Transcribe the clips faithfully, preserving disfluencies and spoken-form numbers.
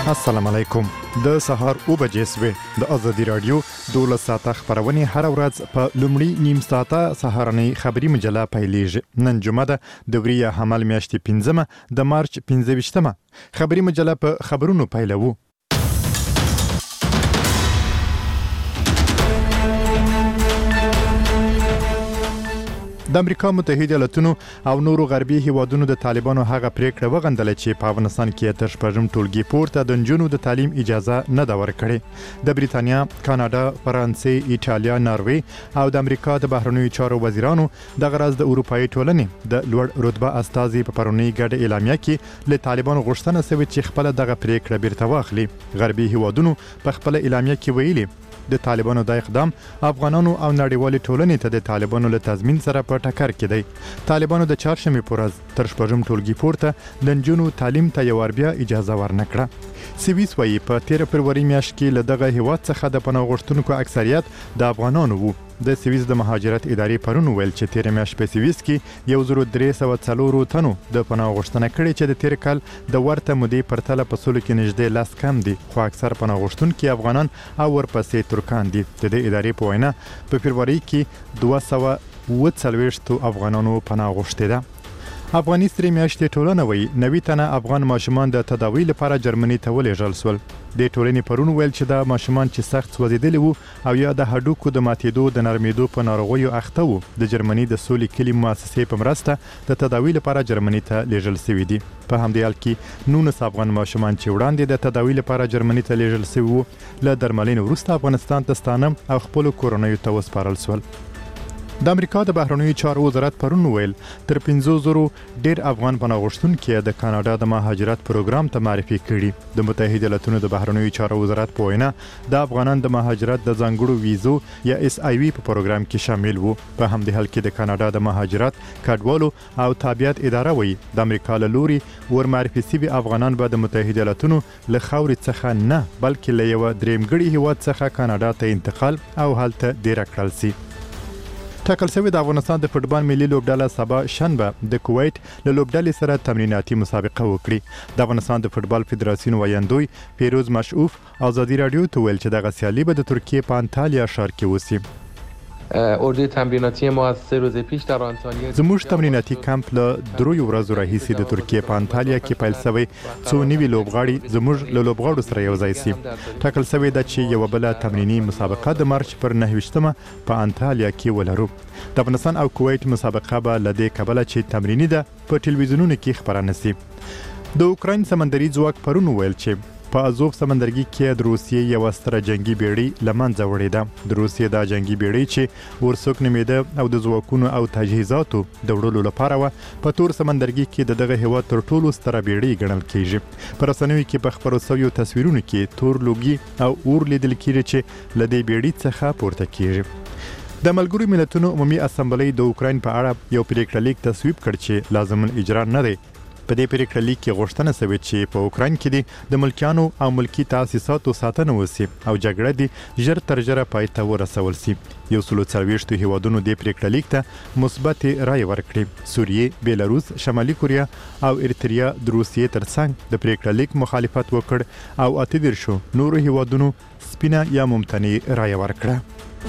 السلام علیکم. د سهار او بجې سوې د ازادي رادیو دولس ساعته خبرونه هر ورځ په لومړی نیم ساعته سهارنۍ خبري مجله پیلېږي. نن جمعه ده د وریه حمل میاشتې پنځمه د مارچ پنځه ویشتمه خبري مجله په خبرونو پیلوو. د امریکا متحده ایالاتونو او نورو غربي هیوادونو د طالبانو هغه پریکړه وغندله چې په افغانستان کې تر شپږم ټولګي پورته د نجونو د تعلیم اجازه نه ده ورکړې. د بریتانیا، کاناډا، فرانسې، ایټالیا، ناروې او د امریکا د بهرنیو چارو وزیرانو د غرض د اروپאי ټولنې د لوړ رتبه استازي په پرونی ګډه اعلامیه کې له طالبانو غوښتنه شوې چې خپل دغه پریکړه بیرته واخلي. غربي هیوادونو په خپل اعلامیه کې ویلي د طالبانو د اقدام افغانانو او نړیوالې ټولنې ته د طالبانو له تضمین سره په ټکر کې دی. طالبانو د چهارشنبې پر ورځ تر شپږم ټولګي پورته د نجونو تعلیم ته یو بیا اجازه ورنکړه. سویس وايي په تیر فروری میاشت کې له دغه هیواد څخه د پناه غوښتونکو اکثریت د افغانانو وو. د سویس د مهاجرت ادارې پرون ویل چې تیر میاشت په سویس کې یو زر درې سوه څلور تنو د پناه غوښتنه کړې چې د تیر کال د ورته مودې پرتله په سلو کې نږدې لاس کم دي، خو اکثر پناه غوښتونکي افغانان او ورپسې ترکان دي. د دې ادارې په وینا په فروری کې دوه سوه اووه څلوېښت افغانانو پناه غوښتې ده. افغاني سترې میاشتې ټولنه وایي نوي تنه افغان ماشومان د تداوی لپاره جرمني ته ولېږل شول. د ټولنې پرون ویل چې دا ماشومان چې سخت سوځېدلي وو او یا د هډوکو د ماتېدو د نرمېدو په ناروغیو اخته وو د جرمني د سولې کلي مؤسسې په مرسته د تداوی لپاره جرمني ته لیږل شوي دي. په همدې حال کې نولس افغان ماشومان چې وړاندې د تداوی لپاره جرمني ته لیږل شوي وو له درملنې وروسته افغانستان ته ستانه او خپلو کورنیو ته وسپارل شول. د امریکا د بهرنیو چارو وزارت پرون ویل تر پنځه زره ډیر افغان پناه غوښتونکي د کاناډا د مهاجرت پروګرام ته معرفي کړي. د متحده ایالاتونو د بهرنیو چارو وزارت په وینا د افغانان د مهاجرت د ځانګړو ویزو یا اس آی وی په پروګرام کې شامل وو. په همدې حال کې د کاناډا د مهاجرت کډوالو او تابعیت اداره وایي د امریکا له لوري ور معرفي شوي افغانان به د متحده ایالاتونو له خاورې څخه نه بلکې له یو درېمګړي هیواد څخه کاناډا ته انتقال او هلته ډیر کړل شي. ټاکل شوی د افغانستان د فوټبال ملي لوبډله سبا شنبه د کویت له لوبډلې سره تمریناتي مسابقه وکړي. د افغانستان د فوټبال فدراسیون ویاندوی پیروز مشعوف ازادي رادیو ته ویل چې دغه سیالي به د ترکیه په انتالیا ښار کې وسی. اردوی تمریناتی ما از سه روز پیش در آنتالیا زموږ تمریناتي کمپ له دریو ورځو راهیسې د ترکیه په انتالیا کې پیل شوی څو نوي لوبغاړي زموږ له لوبغاړو سره یو ځای شي. ټاکل شوی ده چې یو بل تمرینی مسابقه د مارچ پر نهه ویشتمه په انتالیا کې ولرو. د افغانستان او کویت مسابقه به له دې کبله چې تمرینی ده په ټلویزیونونو کې خبره نشي. د اوکراین سمندري ځواک پرون ویل چې په ازوف سمندرګي کې د روسیې یو ستره جنگي بیړۍ لمنځه وړې ده. د روسیې دا جنگي بیړۍ چې ورسوک نومېده او د ځواکونو او تجهیزاتو د وړلو لپاره و په تور سمندرګي کې د دغه هیواد تر ټولو ستره بیړۍ ګڼل کیږي. په رسنیو کې په خبرو شویو تصویرونو کې تور لوګي او اور لیدل کیږي چې له دې بیړۍ څخه پورته کیږي. د ملګرو ملتونو عمومي اسامبلۍ د اوکراین په اړه یو پریکړه لیک تصویب کړ چې لازم اجرا نه دی. په دې پریکړه لیک کې غوښتنه شوې چې په اوکراین کې دي د ملکیانو او ملکی تاسیساتو ساتنه وشي او جګړه دي ژر تر ژره پای ته ورسول شي. یو سلو څلوېښتو هیوادونو دې پریکړه لیک ته مثبت رای ورکړي. سوریې، بیلاروس، شمالي کوریا او ارتریا د روسیې ترڅنګ د پریکړه لیک مخالفت وکړ او اته دېرشو نورو هیوادونو سپینه یا ممتنع رای ورکړه.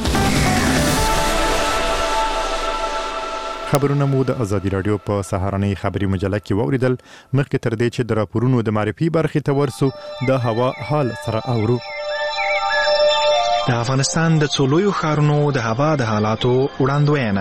خبرونه مو د ازادي رادیو په سهارنۍ خبري مجله کې واوریدل. مخکې تر دې چې د راپورونو د معرفي برخې ته ورسو د هوا حال سره اورو. د افغانستان د څو لویو ښارونو د هوا د حالاتو وړاندوینه.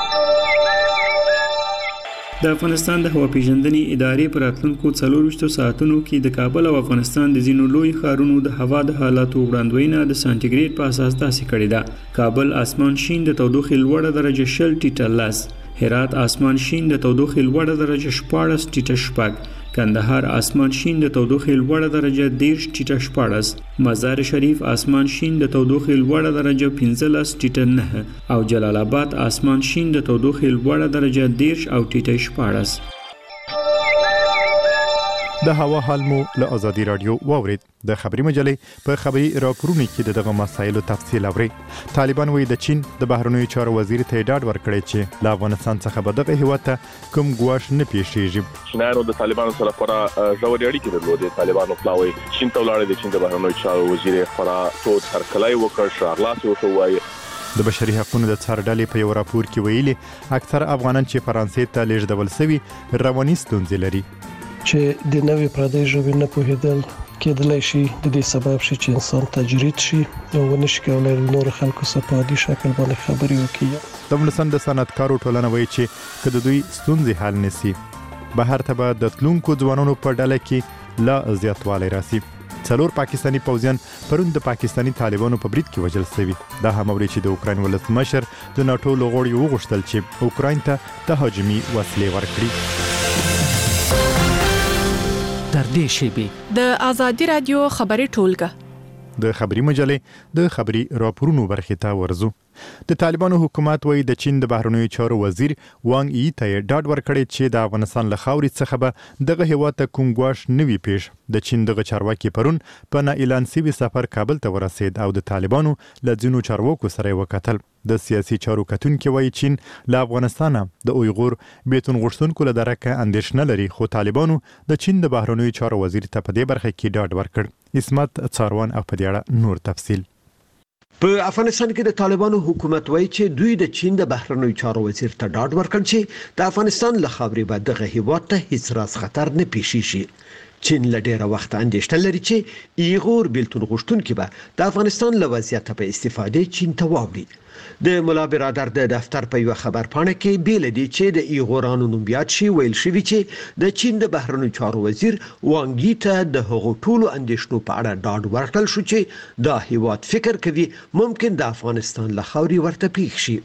د افغانستان د هوا پیژندنې ادارې په راتلونکو څلورویشتو ساعتونو کې د کابل او افغانستان د ځینو لوی ښارونو د هوا د حالاتو وړاندوینه د سانتیګریډ په اساس داسې کړې ده. کابل اسمان شین د تودوخې لوړه درجه شل ټیټه لس، هرات اسمان شین د تودوخې لوړه درجه شپاړس ټیټه شپږ، کندهار اسمان شین د تودوخې لوړه درجه دېرش ټیټه شپاړس، مزار شریف اسمان شین د تودوخې لوړه درجه پنځلس ټیټه نهه او جلال آباد اسمان شین د تودوخې لوړه درجه دېرش او ټیټه شپاړس. د هوا حال مو له ازادي رادیو واورید. د خبري مجلې په خبري راپورونو کې دغه مسایلو تفصیل اوري. طالبان وایي د چین د بهرنیو چارو وزیر ته ډاډ ورکړی چې له افغانستان څخه به دغه هیواد ته کوم ګواښ نه پیښیږي. چینایانو د طالبانو سره خورا ژورې اړیکې درلودې. طالبانو پلاوی چین ته ولاړ د چین د بهرنیو چارو وزیر خورا تود هرکلی وکړ، شاغلاس ورته وایي. د بشري حقوقو د څار ډلې په یو راپور کې ویلي اکثر افغانان چې فرانسې ته لیږدول شوي رواني ستونزې لري. چې د نوې پردۍ ژبې نه پوهېدل کېدلی شي د دې سبب شي چې انسان تجرید شي او ونشي کولی له نورو خلکو سره په عادي شکل باندې خبرې وکړي. د افغانستان د صنعتکارو ټولنه وایي چې که د دوی ستونزې حل نشي بهر ته به د تلونکو ځوانانو په ډله کې لا زیاتوالی راسي. څلور پاکستانی پوځیان پرون د پاکستانی طالبانو په برید کې وژل شوي. دا هم اوري چې د اوکراین ولسمشر د ناتو لغړی وغوښتل چې اوکراین ته تهاجمي وسلې ورکړي. در دې شیبې د ازادي رادیو خبري ټولګه د خبري مجلې د خبري راپورونو برخې ته ورزو. د طالبانو حکومت وایي د چین د بهرنیو چارو وزیر وانګ ای ته ډاډ ورکړی چې د افغانستان له خاورې څخه به دغه هیواد ته کوم ګواښ نه وي پیښ. د چین دغه چارواکي پرون په نا اعلان شوي سفر کابل ته ورسید او د طالبانو له ځینو چارواکو سره یې وکتل. د سیاسي چارو کتونکي وایي چین له افغانستانه د اویغور بیتون غوښتونکو له درکه اندېښنه لري، خو طالبانو د چین د بهرنیو چارو وزیر ته په دې برخه کې ډاډ ورکړ. اسمت څاروان او په دې اړه نور تفصیل. په افغانستان کې د طالبانو حکومت وایي چې دوی د چین د بهرنیو چارو وزیر ته ډاډ ورکړ چې د افغانستان له خاورې به دغه هیواد ته هیڅ راز خطر نه پیښیږي. چین له ډیره وخت اندېښنه لري چې ایغور بیلتون غوښتونکي به د افغانستان له وضعیت په استفادې چین ته واوړي. د مولا برادر د دفتر په یو خبر پاڼه کې بیل دي چې د ایغورانو نوم یاد شي ویل شوی چې د چین د بهرنیو چارو وزیر وانګی ته د هغو ټولو اندېښنو په اړه ډاډ ورکړل شو چې دا هیواد فکر کوي ممکن د افغانستان له خاورې ورته پیښ شي.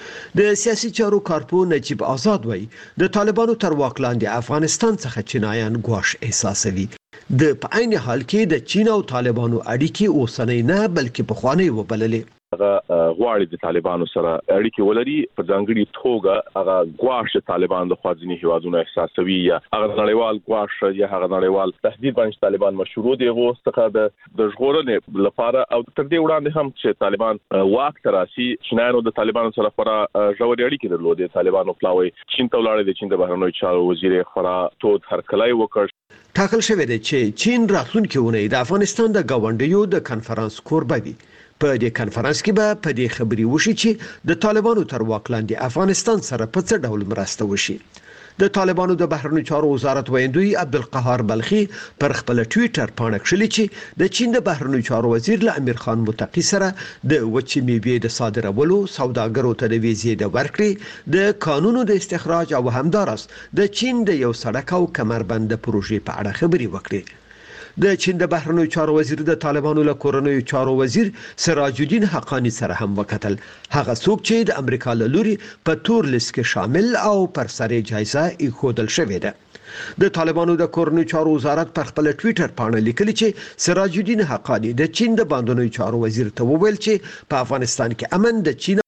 د سیاسي چارو کارپو نجیب آزاد وایي د طالبانو تر واک لاندې افغانستان څخه چینایان ګواښ احساسوي. د په عین حال کې د چین او طالبانو اړیکې اوسنۍ نه بلکې پخوانۍ وبللې. هغه غواړي د طالبانو سره اړیکې ولري، په ځانګړي توګه هغه ګواښ طالبان د خوازنی هیوادونو احساسوي یا هغه نړیوال ګواښ یا هغه نړیوال تهدید باندې طالبان مشروع دي غوښتنه د د ژغورنې لپاره او تر دې وړاندې هم چې طالبان واک تراسي چینایانو د طالبانو سره خورا ژورې اړیکې درلودې. طالبانو پلاوی چین ته ولاړ د چین د بهرنیو چارو وزیر خورا تود هرکلی وکړ. ټاکل شوی دی چې چین راتلونکي اونۍ د افغانستان د گاونډیو د کنفرانس کوربه وي. په دې کنفرانس کې به په دې خبري وشي چې د طالبانو تر واک لاندې افغانستان سره په څه ډول مرسته وشي. د طالبانو د بهرنیو چارو وزارت ویندوی عبدالقهار بلخی پر خپل ټویټر باندې کړلی چې د چین د بهرنیو چارو وزیر له امیر خان متقی سره د وچې میوې د صادرولو، سوداګرو ته د ویزې د ورکړې، د قانونو د استخراج او همدارس د چین د یو سړک او کمربند پروژې په اړه خبري وکړي. د چین د بهرنیو چارو وزیر د طالبانو له کورنیو چارو وزیر سراج الدین حقانی سره هم وکتل. هغه څوک چې د امریکا له لوري په تور لیست کې شامل او پر سر جایزه ایښودل شوې ده. د طالبانو د کورنیو چارو وزارت پر خپل ټویټر باندې لیکلي چې سراج الدین حقانی د چین د باندنیو چارو وزیر ته وویل چې په افغانستان کې امن د چین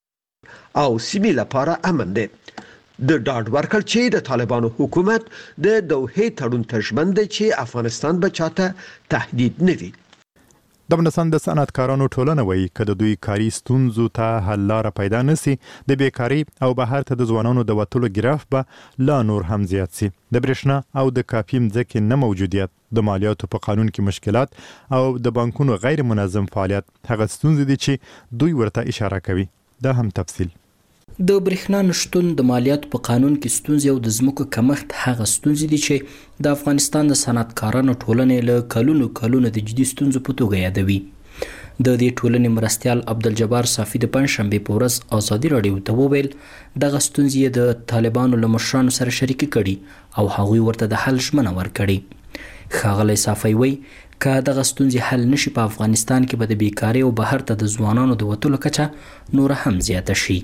او سیمې لپاره امن دی. د ډاډ ورکړ چې د طالبانو حکومت د دوحې تړون ته ژمن دی چې افغانستان به چاته تهدید نه وي. د افغانستان د صنعتکارانو ټولنه وایي که د دوی کاري ستونزو ته حل لاره پیدا نشي د بیکاري او بهر ته د ځوانانو د وتلو ګراف به لا نور هم زیات شي. د برېښنا او د کافي مځکې نه موجودیت، د مالیاتو په قانون کې مشکلات او د بانکونو غیر منظم فعالیت هغه ستونزې دي چې دوی ورته اشاره کوي. دا هم تفصیل. د برېښنا نشتون، د مالیاتو په قانون کې ستونزې او د ځمکو کمښت هغه ستونزې دي چې د افغانستان د صنعتکارانو ټولنې له کلونو کلونو د جدي ستونزو په توګه یادوي. د دې ټولنې مرستیال عبدالجبار صافي د پنجشنبې په ورځ ازادي راډیو ته وویل دغه ستونزې د طالبانو له مشرانو سره شریکې کړي او هغوی ورته د حل ژمنه ورکړې. ښاغلی صافي وایي که دغه ستونزې حل نشي په افغانستان کې به د بیکارۍ او بهر ته د ځوانانو د وتلو کچه نور هم زیاته شي.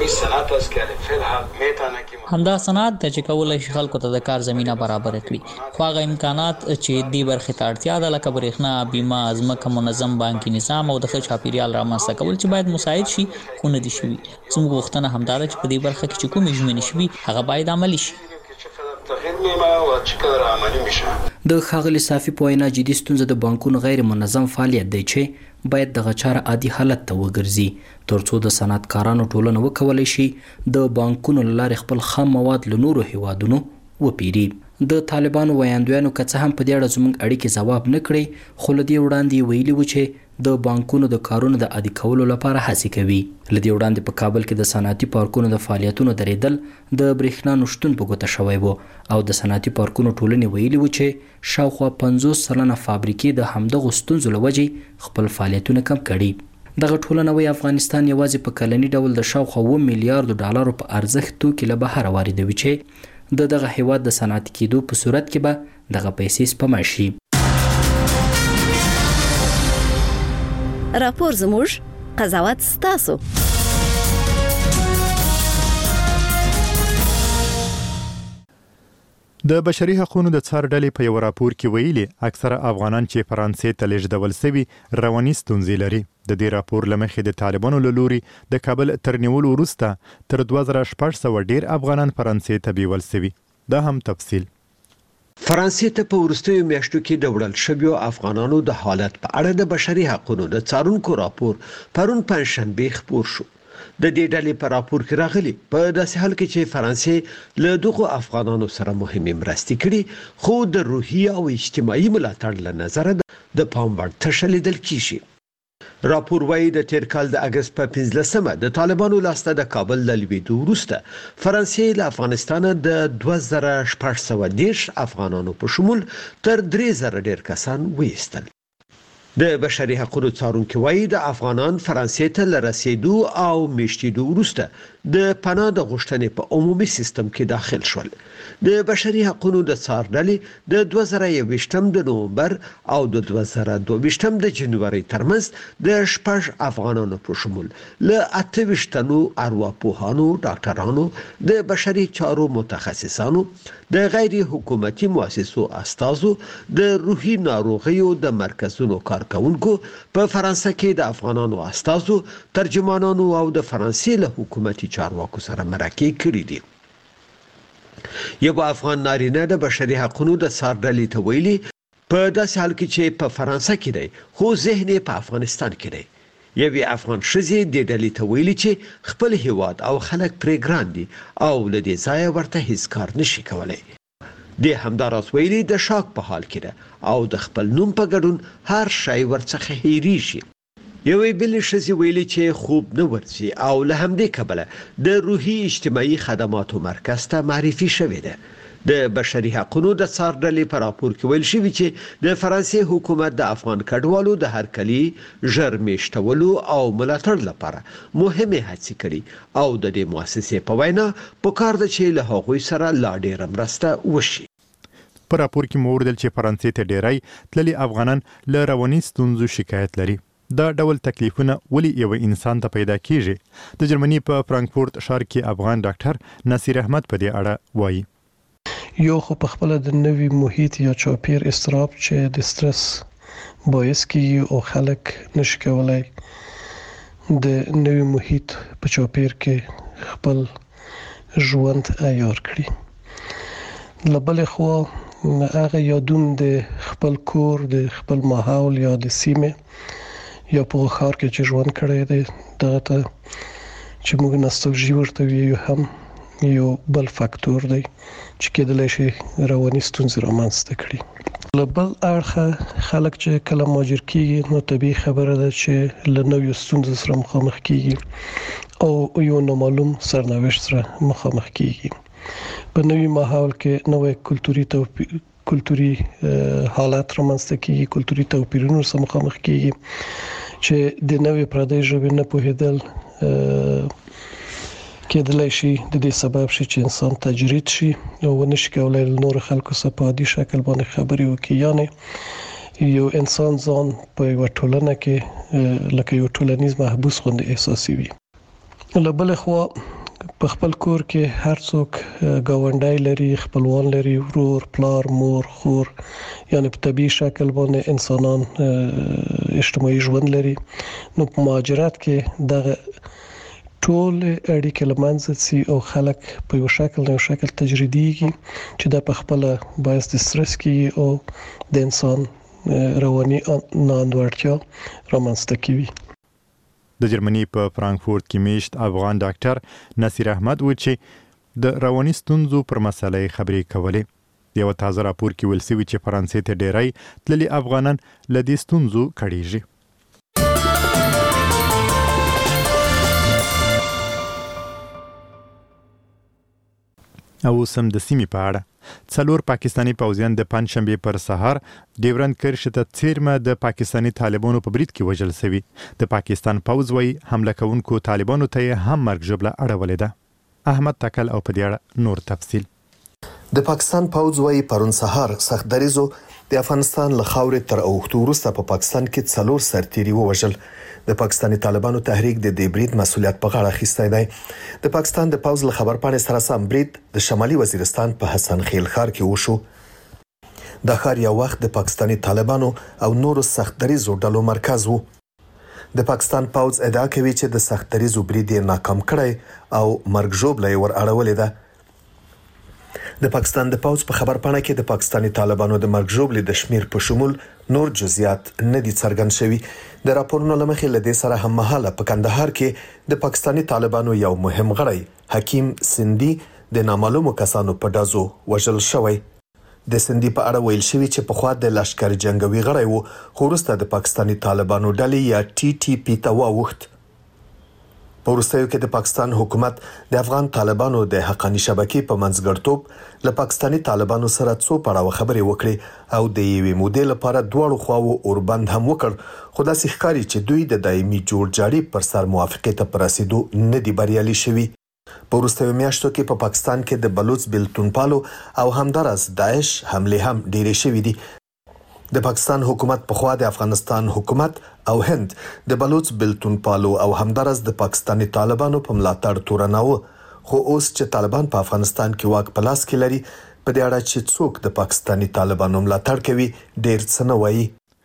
همدا صنعت ته چې کولی شي خلکو ته د کار زمینه برابر کړي، خو هغه امکانات چې دې برخې ته اړتیا ده لکه برېښنا، بیمه، ځمکه، منظم بانکي نظام او د ښه چاپیریال رامنځته کول چې باید مساعد شي خو نه دي شوي. زموږ غوښتنه همدا ده چې په دې برخه کې چې کومې ژمنې شوي هغه باید عملي شي. د ښاغلي صافي په وینا جدي ستونزه د بانکونو غیر منظم فعالیت دی چې باید دغه چاره عادي حالت ته وګرځي ترڅو د صنعتکارانو ټولنه وکولای شي د بانکونو له لارې خپل خام مواد له نورو هیوادونو وپیري. د طالبانو ویاندویانو که څه هم په دې اړه زموږ اړیکې ځواب نه کړی خو له دې وړاندې ویلي وو چې د بانکونو د کارونو د عادي کولو لپاره هڅې کوي. له دې وړاندې په کابل کې د صنعتي پارکونو د فعالیتونو درېدل د برېښنا نشتون په ګوته شوی و او د صنعتي پارکونو ټولنې ویلي وو چې شاوخوا پنځوس سلنه فابریکې د همدغو ستونزو له وجې خپل فعالیتونه کم کړي. دغه ټولنه وایي افغانستان یوازې په کلني ډول د شاوخوا اوه میلیارډو ډالرو په ارزښت توکي له بهره واردوي چې د دغه هیواد د صنعتي کېدو په صورت کې به دغه پیسې سپما شي. راپور زموږ قضاوت ستاسو. د بشري حقوقو د څار ډلې په یو راپور کې ویلي اکثره افغانان چې فرانسې ته لیږدول شوي رواني ستونزې لري. د دې راپور لمخې د طالبانو له لوري د کابل تر نیولو وروسته تر دوه زره شپږ سوه ډیر افغانان فرانسې ته بیول شوي. دا هم تفصیل. فرانسې ته په وروستیو میاشتو کې د وړل شویو افغانانو د حالت په اړه د بشري حقوقو د څارونکو راپور پرون پنځشنبه خپور شو. د دې ډلې په راپور کې راغلي په داسې حال کې چې فرانسې له دغو افغانانو سره مهمه مرستې کړي خو د روحي او اجتماعي ملاتړ له نظره د پام وړ تشه لیدل کیږي. راپور وايي د تیر کال د اگست په پنځلسمه د طالبانو لاسته د کابل له لویدو وروسته فرانسې له افغانستان د دوه زره شپږ سوه دېرش افغانانو په شمول تر درې زره ډیر کسان وایستل. د بشري حقوقو څارونکو وايي د افغانان فرانسې ته لرسېدو او میشتېدو وروسته د پناه د غوښتنې په عمومي سیستم کې داخل شول. د بشري حقوقو د څار ډلې د دوه زره یوویشتم د نومبر او د دوه زره دوه ویشتم د جنوري ترمنځ د شپږ افغانانو په شمول له اته ویشتنو ارواپوهانو، ډاکټرانو، د بشري چارو متخصصانو، د غیر حکومتي مؤسسو استازو، د روحي ناروغیو د مرکزونو کارکونکو، په فرانسه کې د افغانانو استازو، ترجمانانو او د فرانسې له حکومتي چارواکو سره مرکې کړې دي. یو افغان نارینه د بشري حقوقو د څار ډلې ته ویلي په داسې حال کې چې په فرانسه کې دی خو ذهن یې په افغانستان کې دی. یوې افغان ښځې د ډلې ته ویلي چې خپل هیواد او خلک پرې ګران دي او له دې ځایه ورته هیڅ کار نشي کولی. د همداراز ویلي د شاک په حال کې ده او د خپل نوم په ګډون هر شی ورڅخه هېریږي. یوې بلې ښځې ویلي چې خوب نه ورځي او له همدې کبله د روحي اجتماعي خدماتو مرکز ته معرفي شوې ده. د بشري حقوقو د څار ډلې په راپور کې ویل شوي چې د فرانسې حکومت د افغان کډوالو د هرکلي ژر میشتولو او ملاتړ لپاره مهمه هڅې کړي او د دې مؤسسې په وینا پکار ده چې له هغوی سره لا ډیره مرسته وشي. په راپور کې مو ولیدل چې فرانسې ته ډیری تللي افغانان له رواني ستونزو شکایت لري. دا ډول تکلیفونه ولی یو انسان ته پیدا کیږي. د جرمني په فرانکفورت ښار کې افغان ډاکټر نصیر احمد په دې اړه وایي. یو خو په خپل د نوي محیط یا چاپیر استراب چې د سترس باعث کیږي او خلک نشي کولای د نوي محیط په چاپیر کې خپل ژوند عیار کړي. لبل خو هغه یادون د خپل کور، د خپل ماحول یا د سیمه یا په ښار کې چې ژوند کړی دی دغه ته چې موږ نوستالژي ورته ویو هم یو بل فاکتور دی چې کېدلی شي رواني ستونزې رامنځته کړي. له بل اړخه خلک چې کله مهاجر کېږي نو طبیعي خبره ده چې له نویو ستونزو سره مخامخ کېږي او یو نامعلوم سرنوشت سره مخامخ کېږي. په نوي ماحول کې نوې کلتوري توپیر کلتوري حالات رامنځته کېږي، کلتوري توپیرونو سره مخامخ کېږي چې د نوې پردۍ ژبې نه پوهېدل کېدلی شي د دې سبب شي چې انسان تجرید شي او ونشي کولای له نورو خلکو سره په عادي شکل باندې خبرې وکړي. یعنې یو انسان ځان په یوه ټولنه کې لکه یو ټولنیز محبوس غوندې احساسوي. له بلې خوا په خپل کور کې هر څوک ګاونډی لري، خپلوان لري، ورور، پلار، مور، خور، یعنی په طبیعي شکل باندې انسانان اجتماعي ژوند لري. نو په مهاجرت کې دغه ټول اړیکې لمنځه ځي او خلک په یو شکل نه شکل تجریديږي چې دا په خپل باعث د سټرس کې او د انسان رواني ناندوړتیا رامنځته کوي. د جرمني په فرانکفورت کې میشت افغان ډاکټر نصیر احمد و چې د رواني ستونزو پر مسلې خبرې کولې. یو تازه راپور کې ویل شوی چې فرانسې ته ډیری تللي افغانان له دې ستونزو کړيږي. او سم د سیمې په اړه څلور پاکستانی پوځیان د پنځشنبه پر سهار ډیورند کرښې ته څیرمه د پاکستانی طالبانو په برید کې وژل شوی. د پاکستان پوځ وايي حمله کوونکو طالبانو ته هم مرګ ژوبله اړولې ده. احمد تکل او په دې اړه نور تفصیل. د پاکستان پوځ وايي پرون سهار سخت دریزو د افغانستان له خاورې تر اوښتو وروسته په پاکستان کې څلور سرتیري ووژل. د پاکستاني طالبانو تحریک د دې برید مسولیت په غاړه اخیستی دی. د پاکستان د پوځ له خبرپاڼې سره سم برید د شمالي وزیرستان په حسن خیل ښار کې وشو. دا ښار یو وخت د پاکستاني طالبانو او نورو سخت دریزو ډلو مرکز و. د پاکستان پوځ ادعا کوي چې د سخت دریزو برید یې ناکام کړی او مرګ ژوبله یې ور اړولې ده. د پاکستان د پوځ په خبرپاڼه کې د پاکستاني طالبانو د مرګ ژوبلې د شمیر په شمول نور جزئیات نه دي څرګند شوي. د راپورونو لمخې له دې سره هم مهاله په کندهار کې د پاکستاني طالبانو یو مهم غړی حکیم سندي د نامعلومو کسانو په ډازو وژل شوی. د سندي په اړه ویل شوی چې په خوا د لشکر جنگوي غړی وو خو وروسته د پاکستاني طالبانو ډلې یا ټي ټي پی ته واوښت. په وروستیو کې د پاکستان حکومت د افغان طالبانو د حقاني شبکې په منځګړتوب له پاکستاني طالبانو سره څو پړاوه خبرې وکړي او د یوې مودې لپاره دواړو خواوو اوربند هم وکړ، خو داسې ښکاري چې دوی د دایمي جوړجاړي پر سر موافقې ته په رسیدو نه دي بریالي شوي. په وروستیو میاشتو کې په پاکستان کې د بلوچ بېلتونپالو او همداراز داعش حملې هم ډېرې شوې دي. د پاکستان حکومت په خوا د افغانستان حکومت او هند د بلوچ بېلتونپالو او همداراز د پاکستاني طالبانو په ملاتړ تورناوه، خو اوس چې طالبان په افغانستان کې واک په لاس کې لري په دې اړه چې څوک د پاکستاني طالبانو ملاتړ کوي ډېر څه نه وایي.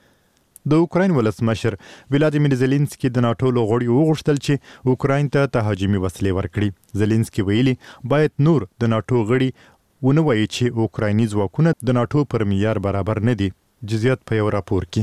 د اوکراین ولسمشر ولادیمیر زيلنسکي د ناتو له غړیو وغوښتل چې اوکراین ته تهاجمي وسلې ورکړي. زيلنسکي ویلي باید نور د ناتو غړي ونه وایي چې اوکرایني ځواکونه د ناتو پر معیار برابر نه دي. جزئیات په یو راپور کې.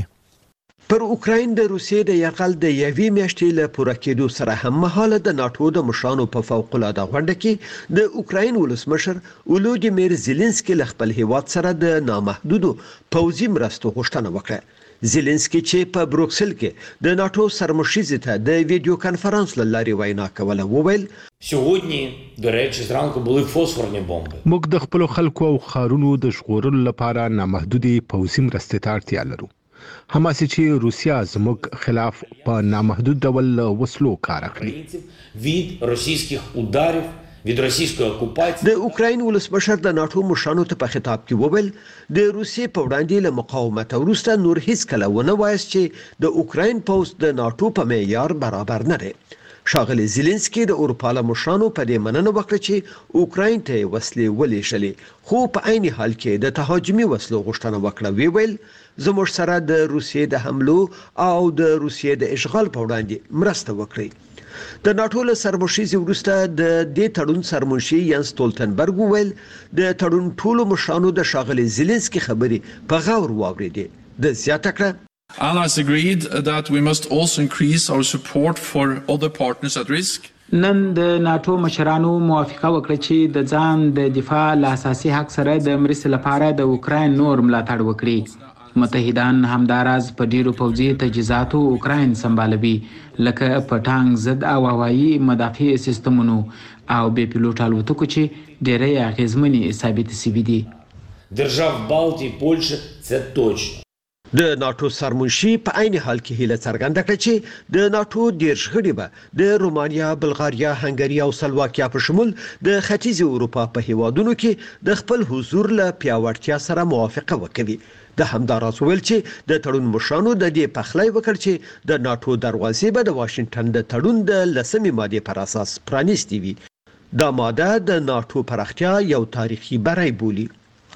پر اوکراین د روسیې د یرغل د یوې میاشتې له پوره کېدو سره هم مهاله د ناتو د مشرانو په فوق العاده غونډه کې د اوکراین ولسمشر ولادیمیر زيلنسکي له خپل هیواد سره د نامحدودو پوځي مرستو غوښتنه وکړه. زيلنسکي چې په بروکسل کې د ناتو سرمشیزې ته د ویډیو کانفرنس له لارې وینا کوله وویل سهودنی د رچ زرانکو بولی فوسفورنې بمبې موږ د خپل خلکو او خارونو د ژغورلو لپاره نامحدودي پوځي مرستې ته اړتیا لرو. هماسې چې روسیا زموږ خلاف په نامحدود ډول وسلو کار اخلي. від російських ударів від رسیسکو окупації. د اوکراین ولسمشر د ناتو مشرانو ته په خطاب کې وویل د روسیې په وړاندې له مقاومت وروسته نور هیڅ کله ونه وایست چې د اوکراین پوځ د ناتو په معیار برابر نه دی. ښاغلی زيلنسکي د اروپا له مشرانو په دې مننه وکړه چې اوکراین ته وسلې ولېږلې، خو په عین حال کې د تهاجمي وسلو غوښتنه وکړه. وی ویل زموږ سره د روسیې د حملو او د روسیې د اشغال په وړاندې مرسته وکړي. د ناتو له سرمشیزې وروسته د دې تړون سرمنشي ینس ستولتنبرګ وویل د تړون ټولو مشرانو د ښاغلي زيلنسکي خبرې په غور واورېدې. د زیاته کړه Allies agreed that we must also increase our support for other partners at risk. نن د ناتو مشرانو موافقه وکړه چې د ځان د دفاع له اساسي حق سره د مرستې لپاره د اوکراین نور ملاتړ وکړي. متحدان همداراز په ډیرو پوځي تجهیزاتو اوکراین سمبالوي، لکه په ټانک ضد او هوایي مدافع سیستمونو او بې پیلوټ الوتکو چې ډېرې اغیزمنې ثابت شوي دي. держав Балтії, Польщі – це точно. د ناتو سرمنشي په عین حال کې هیله څرګنده کړه چې د ناتو دېرش غړي به د رومانیا، بلغاریا، هنګري او سلواکیا په شمول د ختیځې اروپا په هیوادونو کې د خپل حضور له پیاوړتیا سره موافقه وکړي. د همداراز ویل چې د تړون مشرانو د دې پخلی وکړ چې د ناتو دروازې به د واشنگټن د تړون د لسمې مادې پر اساس پرانیستې وي. دا ماده د ناتو پراختیا یو تاریخي بری بولي.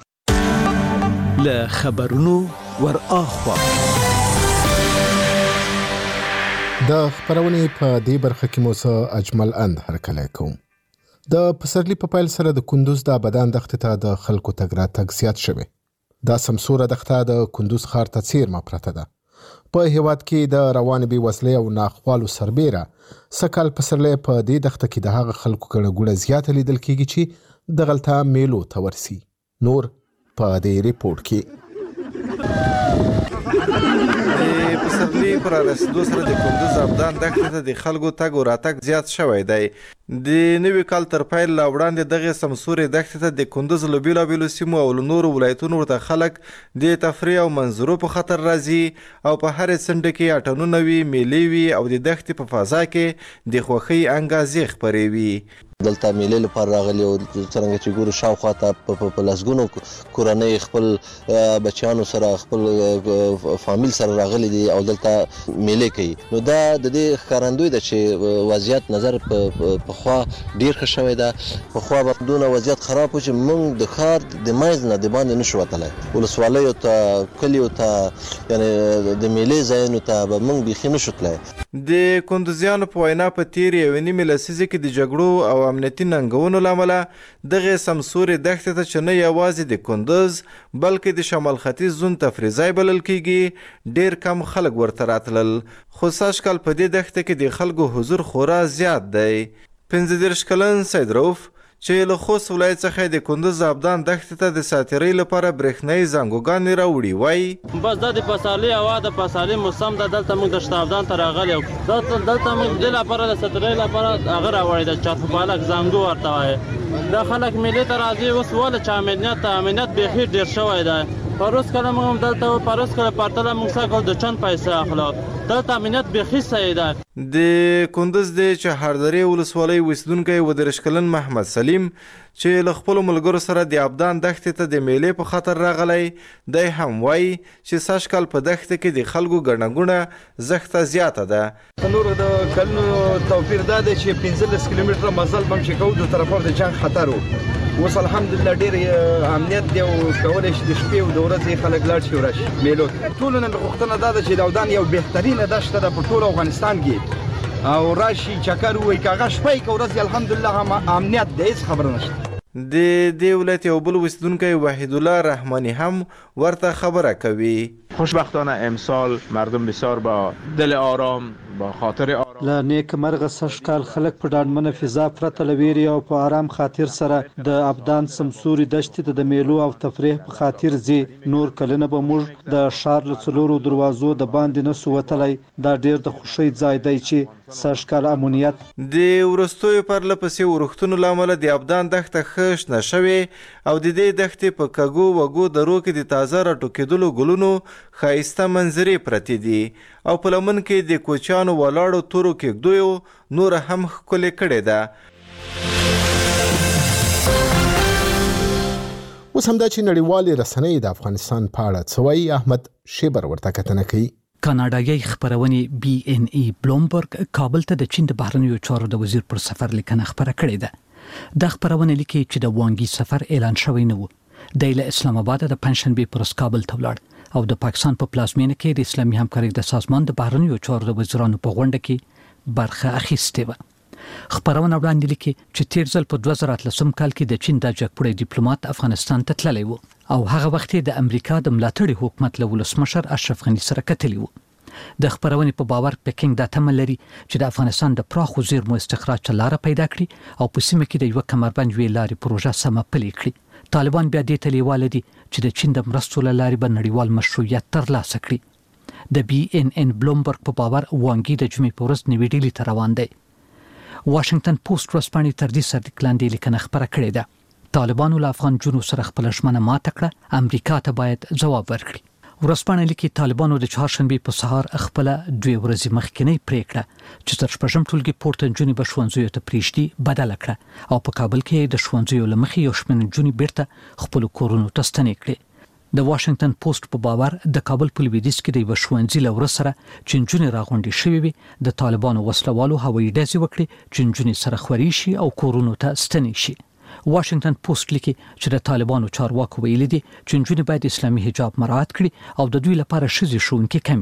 له خبرونو ور اخوا د خبرونې په دې برخه کې مو څه اجمل اند هرکلی کوم. د پسرلي په پیل سره د کندوز د ابدان دښتې ته د خلکو تګ راتګ زیات شوی. دا سمسوره دښته د کندوز ښار ته څیرمه پرته ده. په هیواد کې د روانې بې وزلۍ او ناخوالو سربیره سږ کال پسرلی په دې دښته کې د هغه خلکو ګڼه ګوڼه زیاته لیدل کېږي چې دغلته میلو ته ورسي. نور په دې ریپورټ کې. د پسرلي پر رسیدو سره د کندوز ابدان دښتې ته د خلکو تګ او راتګ زیات شوی دی. د نوي کال تر پیل لا وړاندې دغې سمسورې دښتې ته د کندوز له بېلابېلو سیمو او له نورو ولایتونو ورته خلک د تفریح او منظرو په خاطر راځي او په هرې څنډه کې اټنونه وي، میلې وي او د دښتې په فضا کې د خوښۍ انګازې خپرې وي. دلته میلې لپاره راغلي او څرنګه چې ګورو شاوخوا ته په لسګونو کورنۍ خپل بچیانو سره خپل فامیل سره راغلي دي او دلته میلې کوي. نو دا د دې ښکارندوی ده چې وضعیت نظر په خوا ډیر ښه شوی ده. پخوا به دونه وضعیت خراب و چې موږ د ښار د منځ نه د باندې نشو وتلی. ولسوالیو ته کلیو ته یعنې د میلې ځایونو ته به موږ بیخي نشو تلی. د کندوزیانو په وینا په تېرې یوې نیمې لسیزې کې د جګړو او امنیتي ننګونو له امله دغې سمسورې دښتې ته چې نه یوازې د کندوز بلکې د شمال ختیځ زون تفریح ځای بلل کیږي ډیر کم خلک ورته راتلل. خو سږ کال په دې دښته کې د خلکو حضور خورا زیات دی. پنځه دېرش کلن سید رؤف چې له خوست ولایت څخه د کندوز ابدان دښتې ته د ساتیرۍ لپاره برېښنایي زنګوګانې راوړي وایي بس دا د پسرلي هوا د پسرلي موسم ده. دلته موږ د شته ابدان ته راغلي یو. دلته موږ د دې لپاره د ساتیرۍ لپاره هغه راوړی د چارخوپالک زنګو ورته وایي. دا خلک میلې ته راځي اوس ولې چې امنیت امنیت بیخي ډېر شوی دی. پروس کله موږ هم دلته و پروس کله پرتله موږ سږ کال د چند پیسې اخلو. دلته امنیت بیخي صحیح ده. د کندوز د چهاردرې ولسوالۍ اوسېدونکی اووه دېرش کلن محمد سلیم چې له خپلو ملګرو سره د ابدان دښتې ته د میلې په خاطر راغلی دی هم وایي چې سږ کال په دښته کې د خلکو ګڼه ګوڼه زښته زیاته ده. نورو د کلونو توپیر دا دی چې پنځلس کیلومتره مزل به هم چې کوو د طرفه د جنګ خطر و. اوس الحمدلله ډېر امنیت دی او کولی شي د شپې او د ورځې خلک لاړ شي ورشي میلو ته. ټولو نه مې غوښتنه دا ده چې د اودان یو بهترینه دښته ده په ټول افغانستان کې او راشي چکر ووایي که هغه شپه یې که ورځ الحمدلله هم امنیت دی، هېڅ خبره نشته. د دې ولایت یو بل اوسېدونکی وحیدالله رحماني هم ورته خبره کوي. خوشبختانه امسال مردم بسیار با دل آرام با خاطر آرام له نیک مرغه سږ کال خلک په ډاډمنه فضا پرته له ویرې او په آرام خاطر سره د ابدان سمسوري دښتې ته د میلو او تفریح په خاطر ځي. نور کلونه به موږ د ښار له څلورو دروازو د باندې نسو وتلی. دا ډېر د خوښۍ ځای دی چې سږ کال امنیت د وروستیو پرله پسې ورښتونو له امله د ابدان دښته ښه شنه شوې او د دې دښتې په کږو وږو درو کې د تازه راټوکېدلو ګلونو ښایسته منظرې پرتې دي او په لمن کې د کوچیانو ولاړو تورو کېږدیو نور هم ښکلې کړې ده. اوس همدا چې نړیوالې رسنۍ د افغانستان په اړه څه وایي، احمد شیبر ورته کتنه کوي. کاناډایي خبرونې بي ان ای بلومبرګ کابل ته د چین د بهرنیو چارو د وزیر پر سفر لیکنه خبره کړې ده. د خبرونه لیکي چې د وانګي سفر اعلان شوی نه و. د اسلام آباد د پنځشنبه پر کابل ته ولاړ او د پاکستان په پلازمینه کې د اسلامي همکارۍ د سازمان د بهرنیو چارو د وزیرانو په غونډه کې برخه اخیستې و. خبرونه وړاندې لیکي چې تیر ځل په دوه زره اتلسم کال کې د چین د جګپوړی ډیپلوماټ افغانستان ته تللی و او هغه وخت د امریکا د ملاتړي حکومت له ولسمشر اشرف غني سره کتلی و. د خبرونې په باور پکینګ د تمل لري چې د افغانستان د پراخو زیرمو استخراج لاره پیدا کړي او په سیمه کې د یو کمربند ویل لارې پروژه سم پلي کړي. طالبان بیا دې ته لیواله دي چې د چین د مرستو له لارې به نړیوال مشروعیت ترلاسه کړي. د بي ان ان بلومبرګ په باور وانګي د جمعې په ورځ نوې ډیلي ته روان دی. واشنگټن پوسټ ورځپاڼې تر دې سره لاندې لیکنه خبره کړې ده. طالبانو له افغان جنو سره خپل ژمنه ماته کړه، امریکا ته باید ځواب ورکړي. ورځپاڼه لیکي طالبانو د چهارشنبه په سهار خپل دوه ورځې مخکینی پریکړه چې تر شپږم ټولګي پورته جونی به ښوونځیو ته پریږدي بدله کړه او په کابل کې د ښوونځیو له مخې یو شمېر جونی بیرته خپل کورونو ته ستنې کړې. د واشنگټن پوسټ په باور د کابل په لویدیځ کې د یو ښوونځي له ور سره چې جونی راغونډې شوې وي د طالبانو وسلوالو هوایي ډزې وکړي چې جونی سره خوري شي او کورونو ته ستنې شي. واشنگټن پوسټ لیکي چې د طالبانو چارواکو ویلي دي چې جنونې باید اسلامي حجاب مراعات کړي او د دوی لپاره ښځې ښوونکي کمې دي.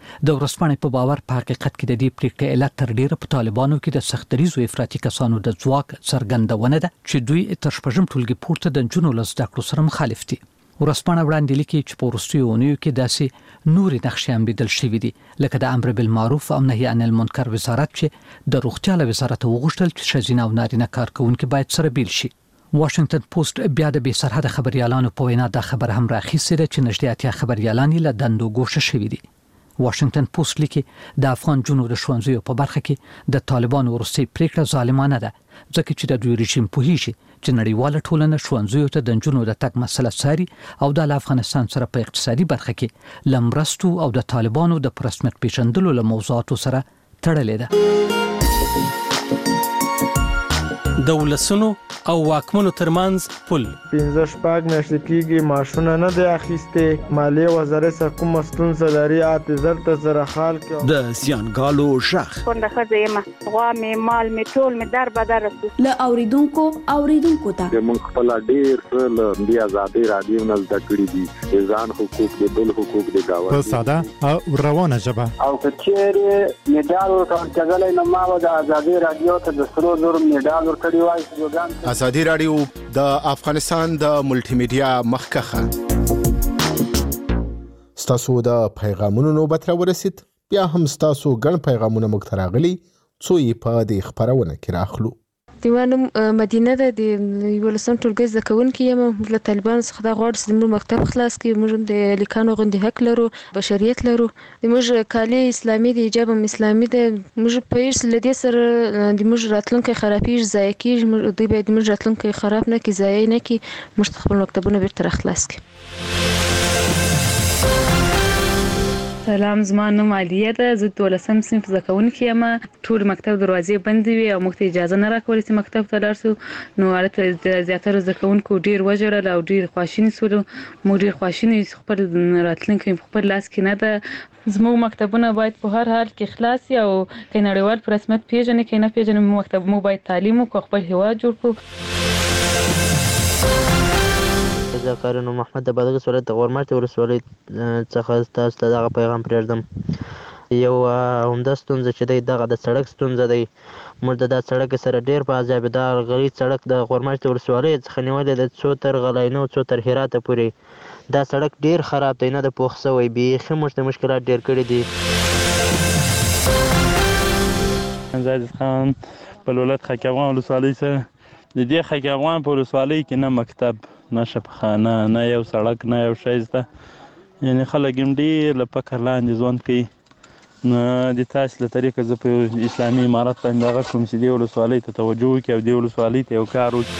د ورسپانې په باور په حقیقت کې د دې پریکړې علت تر ډیره په طالبانو کې د سختریزو افراطي کسانو د ځواک څرګندونه ده چې دوی تر شپږم ټولګي پورته د جنونو له زده کړو سره مخالف دي. ورسپانه وړاندې لیکي چې په وروستیو اونیو کې داسې نورې نقشې هم لیدل شوې دي لکه د امر بالمعروف او نهي عن المنکر وزارت چې د روغتیا له وزارت وغوښتل چې ښځینه او نارینه کارکوونکي باید سره بیل شي. واشنگټن پوسټ بیا د بې سرحده خبريالانو په وینا دا خبر هم راخیستې ده چې نږدې اتیا خبريالان له دندو ګوښه شوي دي. واشنگټن پوسټ لیکي د افغان جنونو د ښوونځیو په برخه کې د طالبانو وروستۍ پریکړه ظالمانه ده ځکه چې د دوی رژیم پوهیږي چې نړیواله ټولنه ښوونځیو ته د جنونو د تګ مسله څاري او د افغانستان سره په اقتصادي برخه کې لمرستو او د طالبانو د پرسمت پیژندلو له موضوعاتو سره تړلې ده. د ولسونو او واکمنو ترمنځ پل پنځه شپږ میاشتې کېږي معاشونه نه دی اخیستې. مالیې وزارت څخه کومه ستونزه لري اته زر ته زره حال کې د زیانګالو ژغ کونډه ښځه یم غوا مې مال مې ټول مې در بدر رسو له اوریدونکو اوریدونکو ته موږ خپل ډیر څه له دې آزادۍ راډیو نه زده کړي دي د ځان حقوق د بل حقوق د گاوند په ساده او روانه ژبه او کچېره میډال ورکول کېدلای نو ما د آزادۍ راډیو ته د سرو زر میډال ورکړی وای. آزادي رادیو د افغانستان د ملټي میډیا مخکخه ستاسو د پیغامونو نوبت را ورسید. بیا هم ستاسو ګڼ پیغامونه موږ ته راغلي څو یې په دې خبرونه کې راخلو. دیوانم مدینه ده د یولسم ټولګي زده کوونکې یم. له طالبانو څخه دا غواړي چې موږ مکتب خلاص کړي. موږ د لیکانو غوندې حق لرو، بشریت لرو. موږ کالي اسلامي دي، حجاب هم اسلامي ده. موږ په هیڅ له دې سره د موږ راتلونکی خرابېږي، ضایع کېږي. دوی باید موږ راتلونکی خراب نه کړي، ضایع نه کړي. موږ خپل مکتبونه بیرته راخلاص کړي. سلام، زما نوم عالیه ده. زه دولسم صنف زده کوونکې یم. ټول مکتب دروازې بندې وي او موږ ته اجازه نه راکوله چې مکتب ته لاړ شو. نو هلته زیاتره زده کوونکو ډېر وژړل او ډېر خواشیني شولو. موږ ډېر خواشیني یو، خپل راتلونکی په خپل لاس کې نه ده. زموږ مکتبونه باید په هر حال کې خلاص وي او که نړیوال په رسمیت پېژني که نه پېژني مکتب موږ باید تعلیم وکړو، خپل هېواد جوړ کړو. زه کارنو محمد د بادغیس ولایت د غورماټي ولسوالۍ څخه تاسو ته دغه پیغام پرېږدم. یو عمده ستونزه چې دی دغه د سړک ستونزه دی. موږ د دا سړک سره ډېر په عذاب دا غلیظ سړک د غورماټي ولسوالۍ څخه نیولې ده څو تر غلاینو څو تر هراته پورې. دا سړک ډېر خراب دی، نه د پوخ شوی. بیخي موږ ته مشکلات ډېر کړي دي. زاهد خان په ولایت خاک افغان ولسوالۍ سره د دې خاک افغان په ولسوالۍ کې نه مکتب، نه شفاخانه، نه یو سړک، نه یو شی شته. یعنې خلک هم ډېر له فقر لاندې ژوند کوي. نو د تاسې له طریقه زه په اسلامي امارت باندې دغه کوم چې دې ولسوالۍ ته توجه وکړي او دې ولسوالۍ ته یو کار وکړي.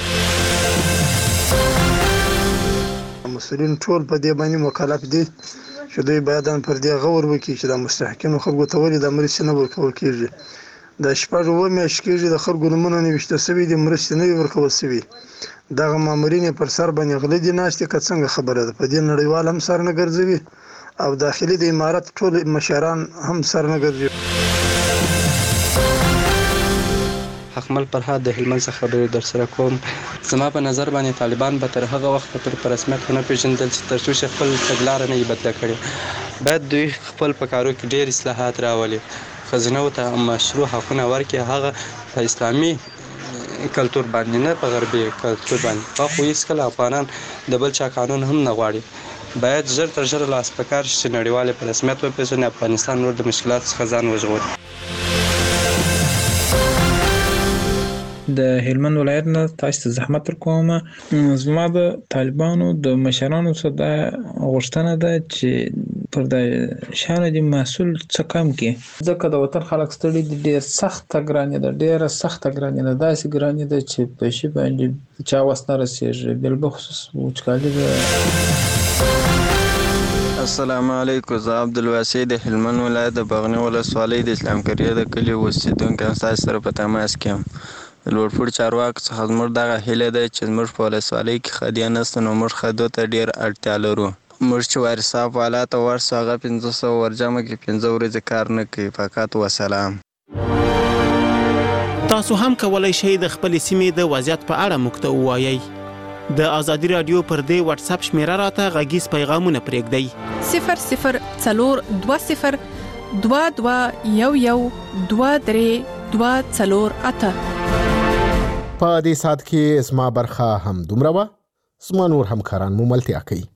مسؤلین ټول په دې باندې مکلف دي چې دوی باید پر دې غور وکړي چې د مستحقینو خلکو ته ولې د مرستې نه ورکول کېږي. د شپږ اووه میاشتې کېږي د خلکو نومونه نوشته شوي دي، مرستې نه وي ورکول شوي. دغه مامورین پر سر باندې غلي دي ناستې. که څنګه خبره ده، په دې نړیوال هم سر نه ګرځوي او داخلي د امارت ټول مشران هم سر نه ګرځوي. حکمل فرهاد د هلمند څخه خبرې در سره کوم. زما په نظر باندې طالبان به تر هغه وخته پورې په رسمیت ونه پېژندل چې تر څو چې خپل تګلاره نه وي بدله کړې. باید دوی خپل په کارو کې ډېر اصلاحات راولي، ښځینو ته مشروع حقونه ورکړي، هغه په اسلامي کلتور باندې نه په غربي کلتور باندې. خو هېڅکله افغانان د بل چا قانون هم نه غواړي. باید ژر تر ژره لاس په کار شي چې نړیوال په رسمیت وپېژني، افغانستان نور د مشکلاتو څخه ځان وژغوري. د هلمند ولایت نه تاسو ته زحمت ورکوم. زما د طالبانو د مشرانو څخه دا غوښتنه ده چې پر د شانو د محصول څه کم کړي، ځکه د وطن خلک ستړي دي. ډېر سخته ګرانې ده، ډېره سخته ګرانې ده. داسې ګرانې ده چې په شي باندې چا وس نه رسېږي، بالبخصوص وچکالي ده. السلام علیکم. زه عبدالواسع د هلمند ولایت د بغنی ولسوالۍ د اسلام کریه د کلي اوسېدونکی یم. ستاسو سره په تماس کې یم. د لوړپوړ چارواکو څخه زموږ دغه هیله ده چې زموږ په ولسوالۍ کې خدیه نشته، نو موږ خدو ته ډېر اړتیا لرو. موږ چې وارثاب والا ته ورسو هغه پنځه سوه ورجمع کړي، پنځه ورځې کار نه کوي. فقط وسلام. تاسو هم کولای شئ د خپلې سیمې د وضعیت په اړه موږ ته ووایئ. د ازادي رادیو پر دې واتس اپ شمیره راته غږیز پیغامونه پرېږدئ. صفر صفر څلور دوه صفر دوه دوه یو یو دوه درې دوه څلور اته. په دې سات کې اسما برخه هم دومره وه. زما نور همکاران مو ملتیا کوي.